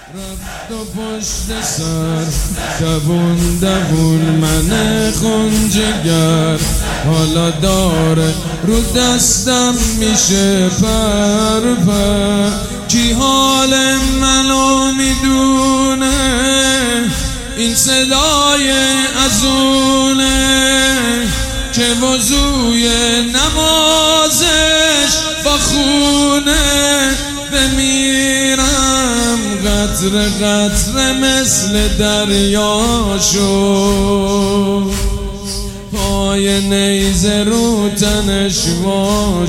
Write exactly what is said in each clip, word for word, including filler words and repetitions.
رفت و پشت سر دوون دوون من خونجگر، حالا داره رو دستم میشه پر پر. کی حال منو میدونه، این صدای ازونه که وضوی نمازش با خونه. بمیرم قطره قطره مثل دریا شد، پای نیزه رو تنش وا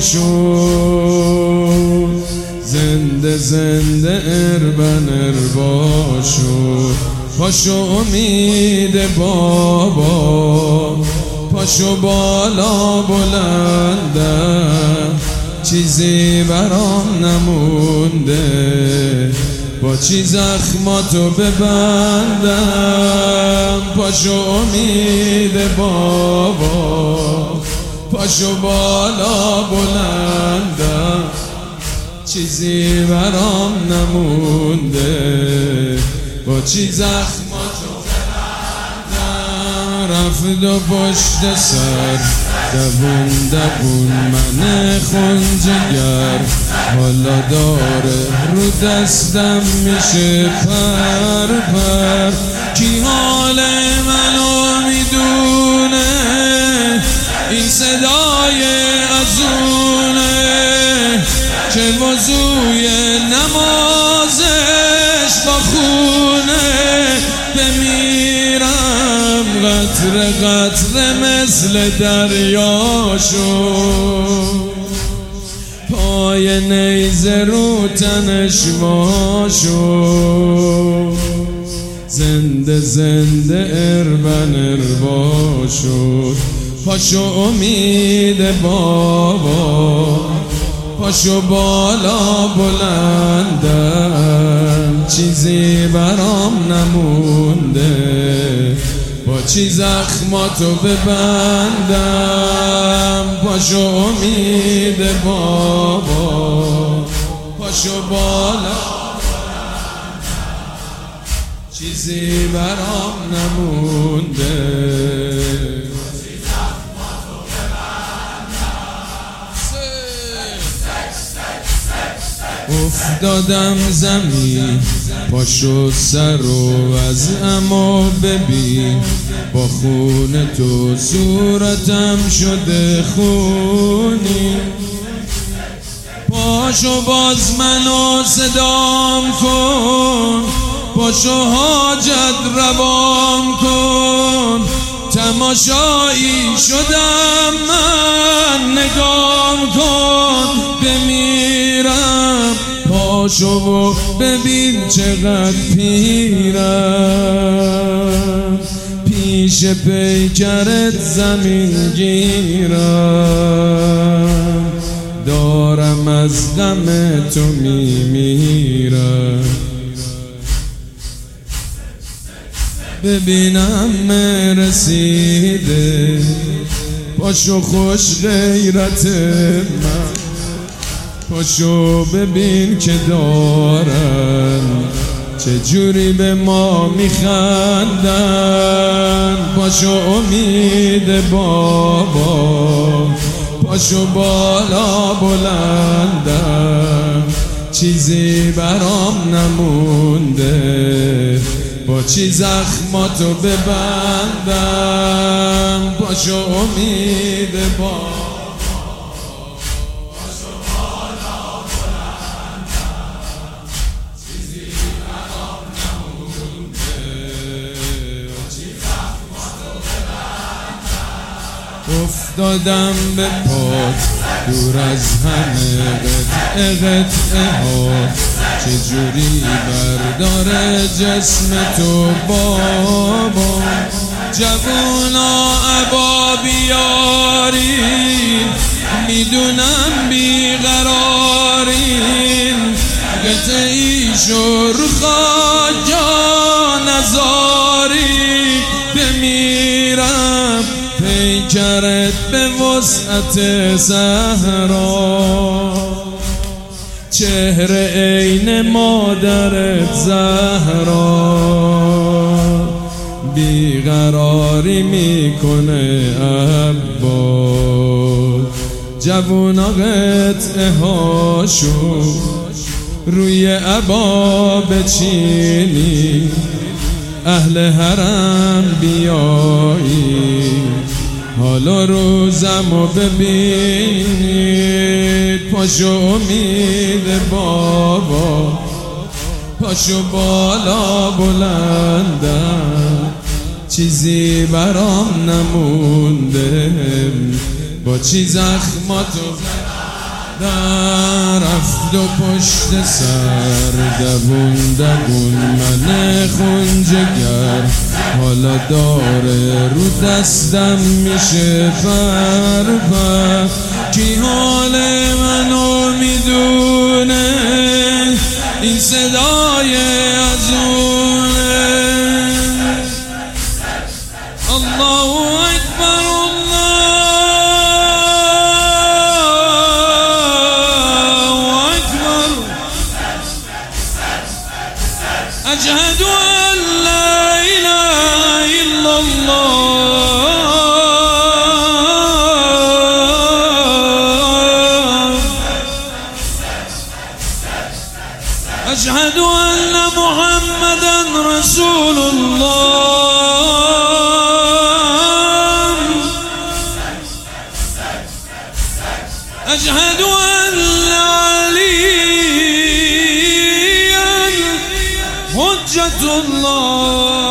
شد. زنده زنده اربن اربا شد. پاشو امید بابا، پاشو بالا بلنده، چیزی برام نمونده، با چی زخماتو ببندم. پاشو امید بابا، پاشو بالا بلنده، چیزی برام نمونده، با چی زخماتو ببندم. رفت و پشت سر دوون دوون من خونجگر، حالا داره رو دستم میشه پر پر. کی حال منو میدونه، این صدای ازونه که وضوی نمازش با خونه. بمیرم قطره قطره مثل دریا شد، پای نیزه رو تنش وا شد. زنده زنده اربن اربا شد. پاشو امید بابا، پاشو بالا بلندم، چیزی برام نمونده، با چی زخماتو ببندم. پاشو امید بابا، پاشو بالا بلندم، چیزی برام نمونده. افتادم زمین، پاشو سر رو از اما ببین، با خون تو صورتم شده خونی. پاشو باز منو صدام کن، پاشو حاجت روام کن. تماشایی شدم من، نگام کن. بمیرم پاشو و ببین چقدر پیرم، پیش پیکرت زمین گیرم. دارم از غم تو میمیرم. ببینم مرسیده، پاشو خوش غیرت من. پاشو ببین که دارن چجوری به ما میخندن. پاشو امید بابا، پاشو بالا بلندم، چیزی برام نمونده، با چی زخماتو ببندم. پاشو امید بابا، پاشو بالا بلندم، چیزی برام نمونده، با چی زخماتو ببندم. افتادم به پات دور از همه قطعه قطعه ها، چجوری برداره جسم تو بابا. جوونا عبا بیارین، میدونم بیقرارین، قطعی شو رو خاکا نزاری. بمیرم پیکرت به وسعت صحرا، چهره عین مادرت زهرا بیقراری میکنه عباس. جوونا قطعه هاشون روی عبا بچینی، اهل حرم بیایی حالا روزمو ببینید. پاشو امید بابا، پاشو بالا بلندم، چیزی برام نمونده، با چی زخماتو در رفت و پشت سر دوون دوون من خونجگر، حالا داره رو دستم میشه فر فر. کی حال منو میدونه این صدای ازونه. الله اکبر أشهد أن لا إله إلا الله، أشهد أن محمدا رسول الله، أشهد أن عليا حجة الله.